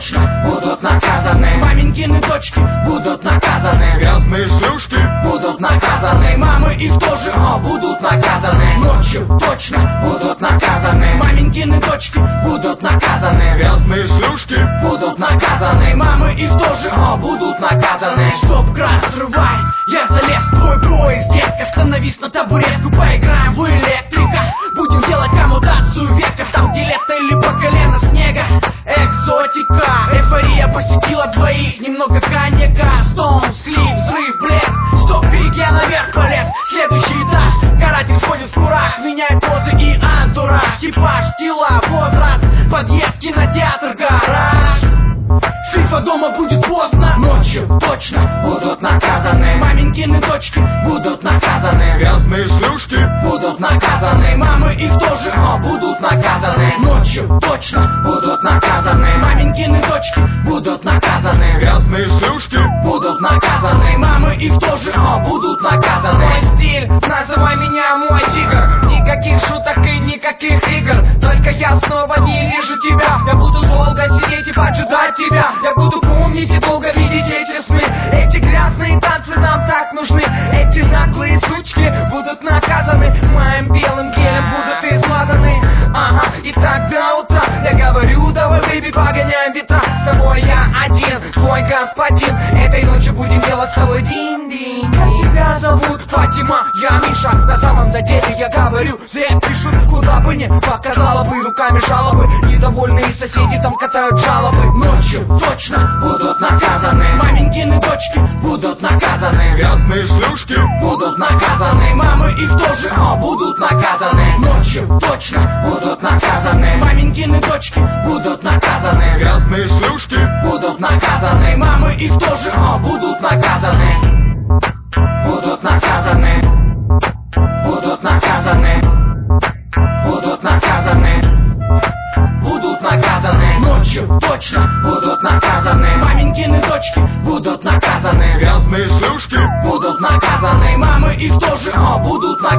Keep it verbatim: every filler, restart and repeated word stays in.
точно будут наказаны. Маменькины дочки будут наказаны. Грязные шлюшки будут наказаны. Мамы их тоже о, будут наказаны. Ночью точно будут наказаны. Маменькины дочки будут наказаны. Грязные шлюшки будут наказаны. Мамы их тоже о, будут наказаны. Стоп, кран, срывай, я залез в твой поезд, детка. Становись на табуретку, поиграем в электрика. Будем делать коммутацию века, там где лето или по колено снега. Экзотика, эйфория посетила двоих. Немного коньяка, стоун, слив, взрыв, блеск. Стоп, береги, я наверх полез. Следующий этаж, каратель ходит в курах. Меняет позы и антураж. Типаж, тела, возраст, подъезд, кинотеатр, гараж. Фифа дома будет поздно. Ночью точно будут наказаны. Маменькины дочки будут наказаны. Грязные шлюшки будут наказаны. Мамы их тоже о, будут наказаны. Ночью точно будут наказаны. Маменькины дочки будут наказаны. Грязные шлюшки будут наказаны. Мамы их тоже о, будут наказаны. Мой стиль, называй меня мой тигр. Никаких шуток и никаких игр. Только я снова не вижу тебя. Я буду долго сидеть и поджидать тебя. Я буду помнить и долго видеть эти сны. Эти грязные танцы нам так нужны. Эти наглые сучки будут наказаны. Моим белым гелем будут измазаны. Ага, и так до утра я говорю, давай, бэйби, погоняем ветра. С тобой я один, твой господин. Этой ночью будем делать с тобой динь-динь. Как тебя зовут? Фатима, я Миша. На самом деле я говорю, зря пишу. Куда бы не показала бы руками жалобы. Недовольные соседи там катают жалобы. Ночью точно будут наказаны. Маменькины дочки будут наказаны. Грязные шлюшки будут наказаны. Мамы их тоже о, будут наказаны. Ночью точно будут наказаны. Маменькины дочки будут наказаны. Грязные шлюшки будут наказаны. Мамы их тоже о, будут наказаны. Будут наказаны. Будут наказаны. Будут наказаны. Будут наказаны. Ночью точно будут наказаны. Маменькины дочки будут наказаны. Грязные шлюшки будут наказаны. Мамы их тоже о, будут наказаны.